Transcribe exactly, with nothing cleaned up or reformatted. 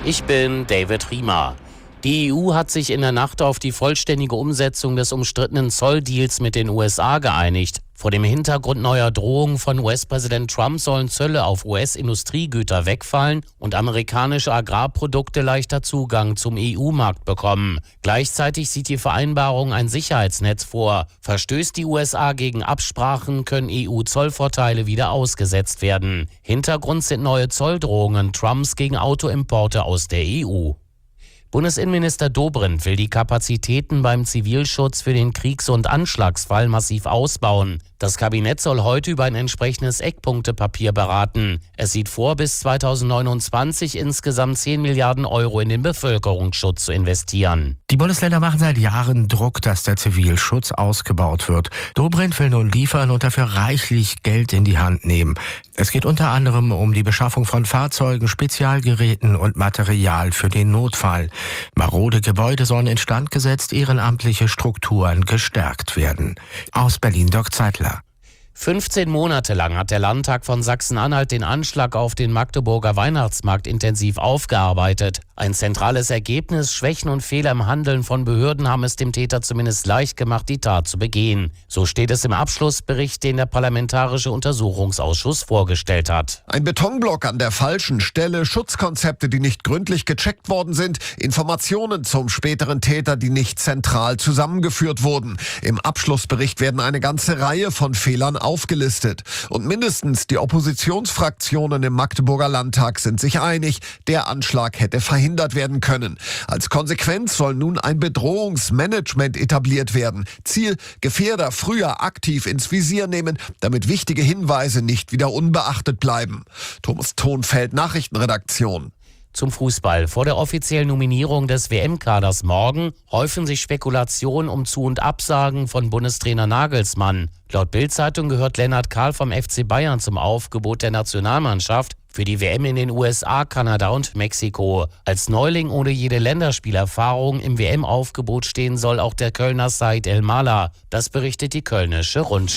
Ich bin David Riemer. Die E U hat sich in der Nacht auf die vollständige Umsetzung des umstrittenen Zolldeals mit den U S A geeinigt. Vor dem Hintergrund neuer Drohungen von U S-Präsident Trump sollen Zölle auf U S-Industriegüter wegfallen und amerikanische Agrarprodukte leichter Zugang zum E U-Markt bekommen. Gleichzeitig sieht die Vereinbarung ein Sicherheitsnetz vor. Verstößt die U S A gegen Absprachen, können E U-Zollvorteile wieder ausgesetzt werden. Hintergrund sind neue Zolldrohungen Trumps gegen Autoimporte aus der E U. Bundesinnenminister Dobrindt will die Kapazitäten beim Zivilschutz für den Kriegs- und Anschlagsfall massiv ausbauen. Das Kabinett soll heute über ein entsprechendes Eckpunktepapier beraten. Es sieht vor, bis zweitausendneunundzwanzig insgesamt zehn Milliarden Euro in den Bevölkerungsschutz zu investieren. Die Bundesländer machen seit Jahren Druck, dass der Zivilschutz ausgebaut wird. Dobrindt will nun liefern und dafür reichlich Geld in die Hand nehmen. Es geht unter anderem um die Beschaffung von Fahrzeugen, Spezialgeräten und Material für den Notfall. Marode Gebäude sollen instand gesetzt, ehrenamtliche Strukturen gestärkt werden. Aus Berlin, Dirk Zeitler. fünfzehn Monate lang hat der Landtag von Sachsen-Anhalt den Anschlag auf den Magdeburger Weihnachtsmarkt intensiv aufgearbeitet. Ein zentrales Ergebnis: Schwächen und Fehler im Handeln von Behörden haben es dem Täter zumindest leicht gemacht, die Tat zu begehen. So steht es im Abschlussbericht, den der Parlamentarische Untersuchungsausschuss vorgestellt hat. Ein Betonblock an der falschen Stelle, Schutzkonzepte, die nicht gründlich gecheckt worden sind, Informationen zum späteren Täter, die nicht zentral zusammengeführt wurden. Im Abschlussbericht werden eine ganze Reihe von Fehlern aufgelistet. Und mindestens die Oppositionsfraktionen im Magdeburger Landtag sind sich einig, der Anschlag hätte verhindert werden können. Als Konsequenz soll nun ein Bedrohungsmanagement etabliert werden. Ziel: Gefährder früher aktiv ins Visier nehmen, damit wichtige Hinweise nicht wieder unbeachtet bleiben. Thomas Thonfeld, Nachrichtenredaktion. Zum Fußball. Vor der offiziellen Nominierung des W M-Kaders morgen häufen sich Spekulationen um Zu- und Absagen von Bundestrainer Nagelsmann. Laut Bild-Zeitung gehört Lennart Kahl vom F C Bayern zum Aufgebot der Nationalmannschaft für die W M in den U S A, Kanada und Mexiko. Als Neuling ohne jede Länderspielerfahrung im W M-Aufgebot stehen soll auch der Kölner Said El-Mala. Das berichtet die Kölnische Rundschau.